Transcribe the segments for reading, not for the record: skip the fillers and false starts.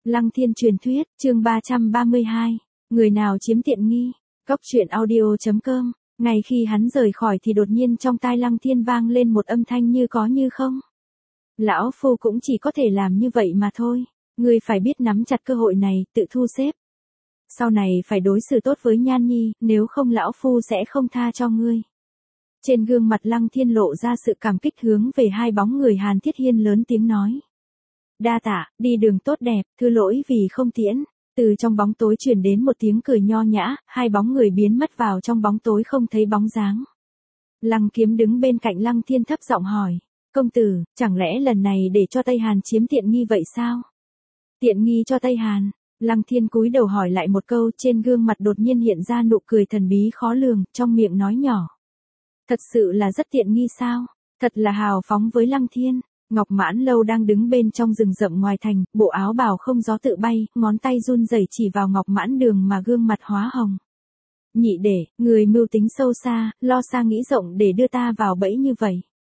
Lăng Thiên truyền thuyết, chương 332. Người nào chiếm tiện nghi? Cốc truyện audio.com. Ngay khi hắn rời khỏi thì đột nhiên trong tai Lăng Thiên vang lên một âm thanh như có như không. Lão phu cũng chỉ có thể làm như vậy mà thôi. Ngươi phải biết nắm chặt cơ hội này, tự thu xếp. Sau này phải đối xử tốt với Nhan Nhi, nếu không lão phu sẽ không tha cho ngươi. Trên gương mặt Lăng Thiên lộ ra sự cảm kích hướng về hai bóng người Hàn Thiết Hiên lớn tiếng nói. Đa tạ, đi đường tốt đẹp, thứ lỗi vì không tiễn. Từ trong bóng tối truyền đến một tiếng cười nho nhã, hai bóng người biến mất vào trong bóng tối không thấy bóng dáng. Lăng Kiếm đứng bên cạnh Lăng Thiên thấp giọng hỏi. Công tử, chẳng lẽ lần này để cho Tây Hàn chiếm tiện nghi vậy sao? Tiện nghi cho Tây Hàn? Lăng Thiên cúi đầu hỏi lại một câu, trên gương mặt đột nhiên hiện ra nụ cười thần bí khó lường, trong miệng nói nhỏ. Thật sự là rất tiện nghi sao? Thật là hào phóng với Lăng Thiên. Ngọc Mãn Lâu đang đứng bên trong rừng rậm ngoài thành, bộ áo bào không gió tự bay, ngón tay run rẩy chỉ vào Ngọc Mãn Đường mà gương mặt hóa hồng. Nhị đệ, người mưu tính sâu xa, lo xa nghĩ rộng để đưa ta vào bẫy như vậy.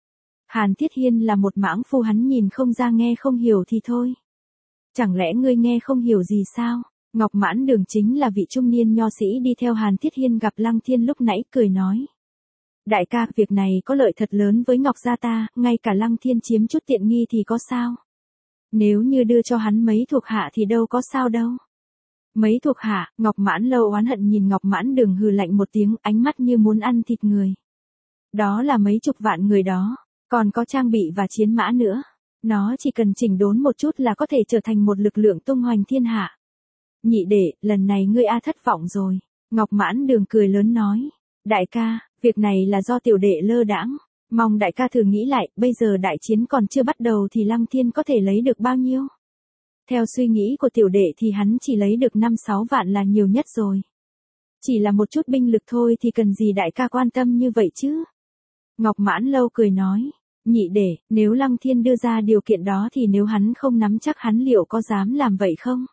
Hàn Thiết Hiên là một mãng phu, hắn nhìn không ra nghe không hiểu thì thôi. Chẳng lẽ ngươi nghe không hiểu gì sao? Ngọc Mãn Đường chính là vị trung niên nho sĩ đi theo Hàn Thiết Hiên gặp Lăng Thiên lúc nãy, cười nói. Đại ca, việc này có lợi thật lớn với Ngọc gia ta, ngay cả Lăng Thiên chiếm chút tiện nghi thì có sao? Nếu như đưa cho hắn mấy thuộc hạ thì đâu có sao đâu. Mấy thuộc hạ? Ngọc Mãn Lâu oán hận nhìn Ngọc Mãn Đường hừ lạnh một tiếng, ánh mắt như muốn ăn thịt người. Đó là mấy chục vạn người đó, còn có trang bị và chiến mã nữa. Nó chỉ cần chỉnh đốn một chút là có thể trở thành một lực lượng tung hoành thiên hạ. Nhị đệ, lần này ngươi thất vọng rồi. Ngọc Mãn Đường cười lớn nói. Đại ca, việc này là do tiểu đệ lơ đãng. Mong đại ca thử nghĩ lại, bây giờ đại chiến còn chưa bắt đầu thì Lăng Thiên có thể lấy được bao nhiêu? Theo suy nghĩ của tiểu đệ thì hắn chỉ lấy được 5-6 vạn là nhiều nhất rồi. Chỉ là một chút binh lực thôi thì cần gì đại ca quan tâm như vậy chứ? Ngọc Mãn Lâu cười nói. Nhị đệ, nếu Lăng Thiên đưa ra điều kiện đó thì nếu hắn không nắm chắc hắn liệu có dám làm vậy không?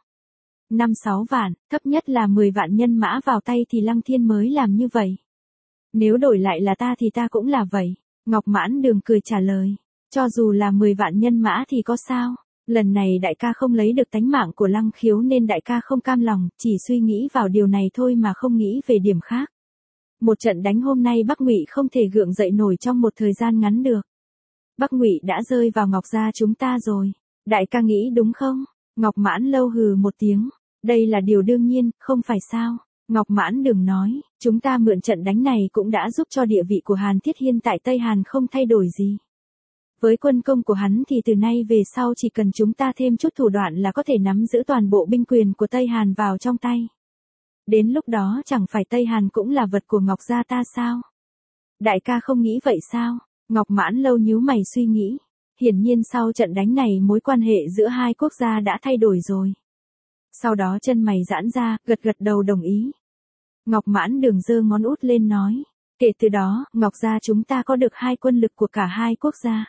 5-6 vạn, thấp nhất là 10 vạn nhân mã vào tay thì Lăng Thiên mới làm như vậy. Nếu đổi lại là ta thì ta cũng là vậy. Ngọc Mãn Đường cười trả lời. Cho dù là 10 vạn nhân mã thì có sao? Lần này đại ca không lấy được tánh mạng của Lăng Khiếu nên đại ca không cam lòng, chỉ suy nghĩ vào điều này thôi mà không nghĩ về điểm khác. Một trận đánh hôm nay Bắc Ngụy không thể gượng dậy nổi trong một thời gian ngắn được. Bắc Ngụy đã rơi vào Ngọc gia chúng ta rồi. Đại ca nghĩ đúng không? Ngọc Mãn Lâu hừ một tiếng. Đây là điều đương nhiên, không phải sao? Ngọc Mãn Đường nói, chúng ta mượn trận đánh này cũng đã giúp cho địa vị của Hàn Thiết Hiên tại Tây Hàn không thay đổi gì. Với quân công của hắn thì từ nay về sau chỉ cần chúng ta thêm chút thủ đoạn là có thể nắm giữ toàn bộ binh quyền của Tây Hàn vào trong tay. Đến lúc đó chẳng phải Tây Hàn cũng là vật của Ngọc gia ta sao? Đại ca không nghĩ vậy sao? Ngọc Mãn Lâu nhíu mày suy nghĩ. Hiển nhiên sau trận đánh này mối quan hệ giữa hai quốc gia đã thay đổi rồi. Sau đó chân mày giãn ra, gật gật đầu đồng ý. Ngọc Mãn Đường giơ ngón út lên nói. Kể từ đó, Ngọc gia chúng ta có được hai quân lực của cả hai quốc gia.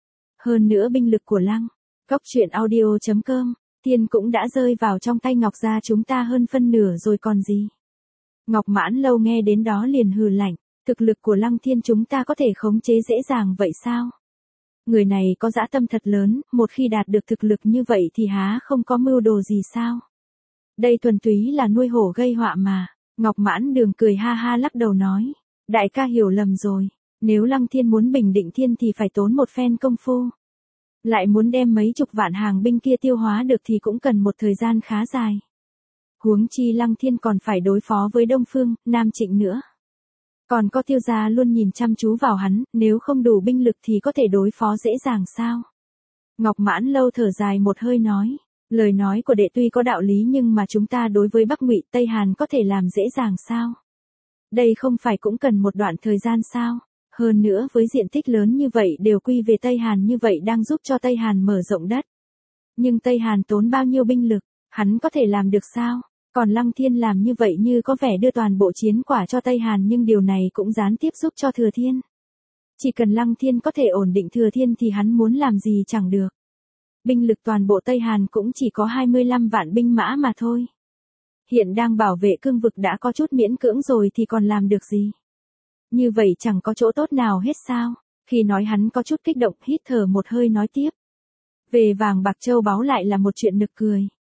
Hơn nữa binh lực của Lăng. Cốc truyện audio.com. Thiên cũng đã rơi vào trong tay Ngọc gia chúng ta hơn phân nửa rồi còn gì. Ngọc Mãn Lâu nghe đến đó liền hừ lạnh. Thực lực của Lăng Thiên chúng ta có thể khống chế dễ dàng vậy sao? Người này có dã tâm thật lớn, một khi đạt được thực lực như vậy thì há không có mưu đồ gì sao? Đây thuần túy là nuôi hổ gây họa mà. Ngọc Mãn Đường cười ha ha lắc đầu nói. Đại ca hiểu lầm rồi. Nếu Lăng Thiên muốn bình định thiên thì phải tốn một phen công phu. Lại muốn đem mấy chục vạn hàng binh kia tiêu hóa được thì cũng cần một thời gian khá dài. Huống chi Lăng Thiên còn phải đối phó với Đông Phương, Nam Trịnh nữa. Còn có Tiêu gia luôn nhìn chăm chú vào hắn, nếu không đủ binh lực thì có thể đối phó dễ dàng sao? Ngọc Mãn Lâu thở dài một hơi nói. Lời nói của đệ tuy có đạo lý nhưng mà chúng ta đối với Bắc Ngụy, Tây Hàn có thể làm dễ dàng sao? Đây không phải cũng cần một đoạn thời gian sao? Hơn nữa với diện tích lớn như vậy đều quy về Tây Hàn như vậy đang giúp cho Tây Hàn mở rộng đất. Nhưng Tây Hàn tốn bao nhiêu binh lực, hắn có thể làm được sao? Còn Lăng Thiên làm như vậy như có vẻ đưa toàn bộ chiến quả cho Tây Hàn nhưng điều này cũng gián tiếp giúp cho Thừa Thiên. Chỉ cần Lăng Thiên có thể ổn định Thừa Thiên thì hắn muốn làm gì chẳng được. Binh lực toàn bộ Tây Hàn cũng chỉ có 25 vạn binh mã mà thôi. Hiện đang bảo vệ cương vực đã có chút miễn cưỡng rồi thì còn làm được gì. Như vậy chẳng có chỗ tốt nào hết sao. Khi nói hắn có chút kích động hít thở một hơi nói tiếp. Về vàng bạc châu báu lại là một chuyện nực cười.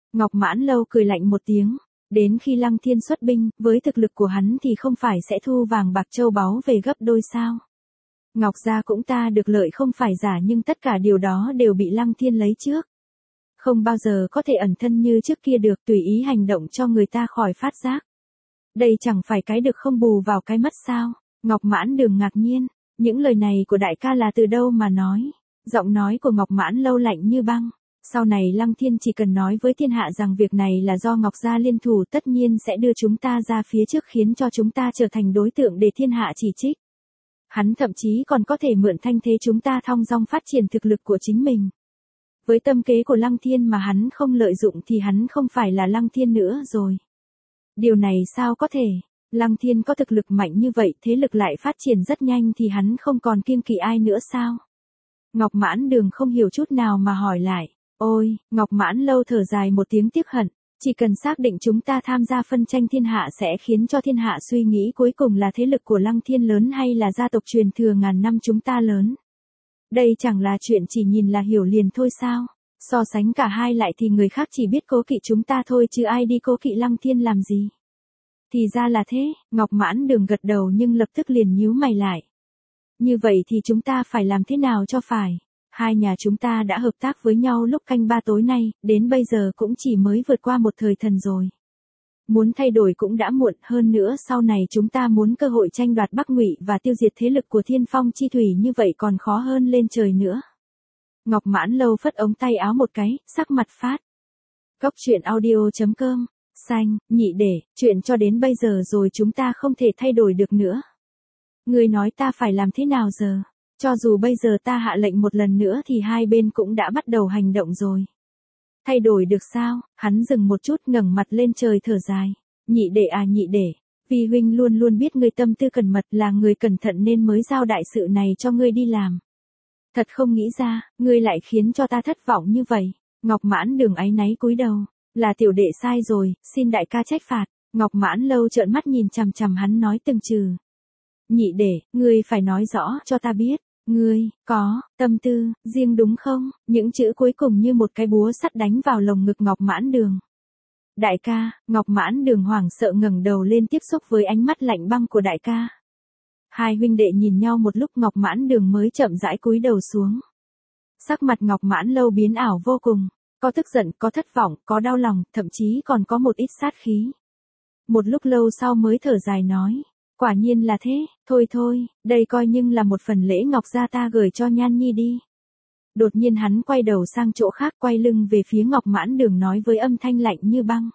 Ngọc Mãn Lâu cười lạnh một tiếng. Đến khi Lăng Thiên xuất binh, với thực lực của hắn thì không phải sẽ thu vàng bạc châu báu về gấp đôi sao. Ngọc gia cũng ta được lợi không phải giả, nhưng tất cả điều đó đều bị Lăng Thiên lấy trước. Không bao giờ có thể ẩn thân như trước kia được, tùy ý hành động cho người ta khỏi phát giác. Đây chẳng phải cái được không bù vào cái mất sao? Ngọc Mãn Đường ngạc nhiên, những lời này của đại ca là từ đâu mà nói? Giọng nói của Ngọc Mãn Lâu lạnh như băng. Sau này Lăng Thiên chỉ cần nói với thiên hạ rằng việc này là do Ngọc gia liên thủ, tất nhiên sẽ đưa chúng ta ra phía trước, khiến cho chúng ta trở thành đối tượng để thiên hạ chỉ trích. Hắn thậm chí còn có thể mượn thanh thế chúng ta thong dong phát triển thực lực của chính mình. Với tâm kế của Lăng Thiên mà hắn không lợi dụng thì hắn không phải là Lăng Thiên nữa rồi. Điều này sao có thể? Lăng Thiên có thực lực mạnh như vậy, thế lực lại phát triển rất nhanh thì hắn không còn kiêng kỵ ai nữa sao? Ngọc Mãn Đường không hiểu chút nào mà hỏi lại. Ôi, Ngọc Mãn Lâu thở dài một tiếng tiếc hận. Chỉ cần xác định chúng ta tham gia phân tranh thiên hạ sẽ khiến cho thiên hạ suy nghĩ cuối cùng là thế lực của Lăng Thiên lớn hay là gia tộc truyền thừa ngàn năm chúng ta lớn. Đây chẳng là chuyện chỉ nhìn là hiểu liền thôi sao? So sánh cả hai lại thì người khác chỉ biết cố kỵ chúng ta thôi chứ ai đi cố kỵ Lăng Thiên làm gì. Thì ra là thế, Ngọc Mãn Đường gật đầu nhưng lập tức liền nhíu mày lại. Như vậy thì chúng ta phải làm thế nào cho phải? Hai nhà chúng ta đã hợp tác với nhau lúc canh ba tối nay, đến bây giờ cũng chỉ mới vượt qua một thời thần rồi. Muốn thay đổi cũng đã muộn, hơn nữa sau này chúng ta muốn cơ hội tranh đoạt Bắc Ngụy và tiêu diệt thế lực của Thiên Phong chi thủy như vậy còn khó hơn lên trời nữa. Ngọc Mãn Lâu phất ống tay áo một cái, sắc mặt phát. Cốc truyện audio.com, xanh, nhị để, chuyện cho đến bây giờ rồi chúng ta không thể thay đổi được nữa. Người nói ta phải làm thế nào giờ? Cho dù bây giờ ta hạ lệnh một lần nữa thì hai bên cũng đã bắt đầu hành động rồi. Thay đổi được sao? Hắn dừng một chút ngẩng mặt lên trời thở dài. Nhị đệ à nhị đệ, vì huynh luôn luôn biết ngươi tâm tư cẩn mật, là người cẩn thận nên mới giao đại sự này cho ngươi đi làm. Thật không nghĩ ra, ngươi lại khiến cho ta thất vọng như vậy. Ngọc Mãn Đường áy náy cúi đầu. Là tiểu đệ sai rồi, xin đại ca trách phạt. Ngọc Mãn Lâu trợn mắt nhìn chằm chằm hắn nói từng chữ. Nhị đệ, ngươi phải nói rõ cho ta biết. Ngươi, có, tâm tư, riêng đúng không? Những chữ cuối cùng như một cái búa sắt đánh vào lồng ngực Ngọc Mãn Đường. Đại ca, Ngọc Mãn Đường hoảng sợ ngẩng đầu lên tiếp xúc với ánh mắt lạnh băng của đại ca. Hai huynh đệ nhìn nhau một lúc Ngọc Mãn Đường mới chậm rãi cúi đầu xuống. Sắc mặt Ngọc Mãn Lâu biến ảo vô cùng. Có tức giận, có thất vọng, có đau lòng, thậm chí còn có một ít sát khí. Một lúc lâu sau mới thở dài nói. Quả nhiên là thế, thôi, đây coi nhưng là một phần lễ Ngọc gia ta gửi cho Nhan Nhi đi. Đột nhiên hắn quay đầu sang chỗ khác, quay lưng về phía Ngọc Mãn Đường nói với âm thanh lạnh như băng.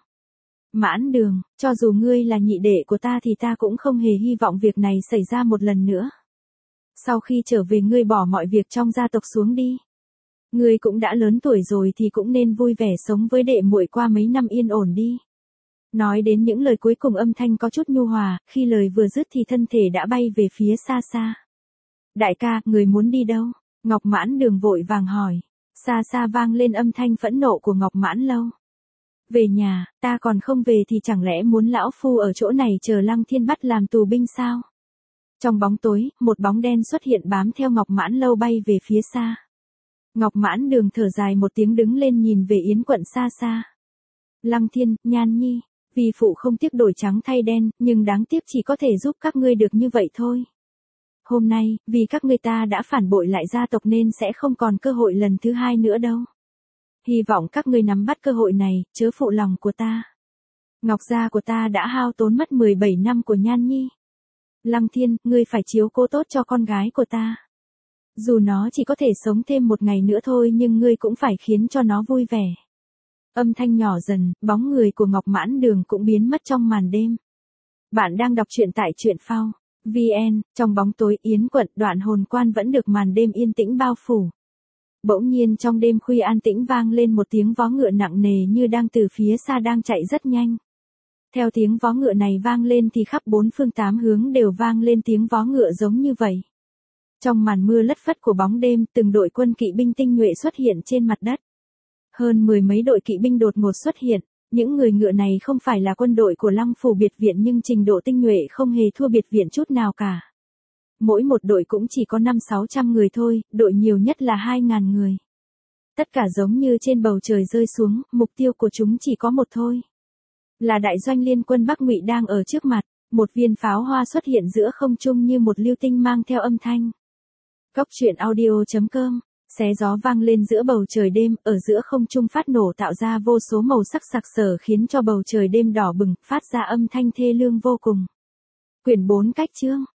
Mãn Đường, cho dù ngươi là nhị đệ của ta thì ta cũng không hề hy vọng việc này xảy ra một lần nữa. Sau khi trở về ngươi bỏ mọi việc trong gia tộc xuống đi. Ngươi cũng đã lớn tuổi rồi thì cũng nên vui vẻ sống với đệ muội qua mấy năm yên ổn đi. Nói đến những lời cuối cùng âm thanh có chút nhu hòa, khi lời vừa dứt thì thân thể đã bay về phía xa xa. Đại ca, người muốn đi đâu? Ngọc Mãn Đường vội vàng hỏi. Xa xa vang lên âm thanh phẫn nộ của Ngọc Mãn Lâu. Về nhà, ta còn không về thì chẳng lẽ muốn lão phu ở chỗ này chờ Lăng Thiên bắt làm tù binh sao? Trong bóng tối, một bóng đen xuất hiện bám theo Ngọc Mãn Lâu bay về phía xa. Ngọc Mãn Đường thở dài một tiếng đứng lên nhìn về Yến quận xa xa. Lăng Thiên, Nhan Nhi, vì phụ không tiếc đổi trắng thay đen, nhưng đáng tiếc chỉ có thể giúp các ngươi được như vậy thôi. Hôm nay, vì các ngươi ta đã phản bội lại gia tộc nên sẽ không còn cơ hội lần thứ hai nữa đâu. Hy vọng các ngươi nắm bắt cơ hội này, chớ phụ lòng của ta. Ngọc gia của ta đã hao tốn mất 17 năm của Nhan Nhi. Lăng Thiên, ngươi phải chiếu cố tốt cho con gái của ta. Dù nó chỉ có thể sống thêm một ngày nữa thôi nhưng ngươi cũng phải khiến cho nó vui vẻ. Âm thanh nhỏ dần, bóng người của Ngọc Mãn Đường cũng biến mất trong màn đêm. Bạn đang đọc truyện tại truyện phao VN, trong bóng tối Yến quận Đoạn Hồn Quan vẫn được màn đêm yên tĩnh bao phủ. Bỗng nhiên trong đêm khuya an tĩnh vang lên một tiếng vó ngựa nặng nề như đang từ phía xa đang chạy rất nhanh. Theo tiếng vó ngựa này vang lên thì khắp bốn phương tám hướng đều vang lên tiếng vó ngựa giống như vậy. Trong màn mưa lất phất của bóng đêm, từng đội quân kỵ binh tinh nhuệ xuất hiện trên mặt đất. Hơn 10 mấy đội kỵ binh đột ngột xuất hiện, những người ngựa này không phải là quân đội của Lăng Phủ biệt viện nhưng trình độ tinh nhuệ không hề thua biệt viện chút nào cả. Mỗi một đội cũng chỉ có 500-600 người thôi, đội nhiều nhất là 2.000 người. Tất cả giống như trên bầu trời rơi xuống, mục tiêu của chúng chỉ có một thôi. Là đại doanh liên quân Bắc Ngụy đang ở trước mặt, một viên pháo hoa xuất hiện giữa không trung như một lưu tinh mang theo âm thanh. Cốc truyện audio.com, xé gió vang lên giữa bầu trời đêm, ở giữa không trung phát nổ tạo ra vô số màu sắc sặc sỡ khiến cho bầu trời đêm đỏ bừng, phát ra âm thanh thê lương vô cùng. Quyển 4 cách chương.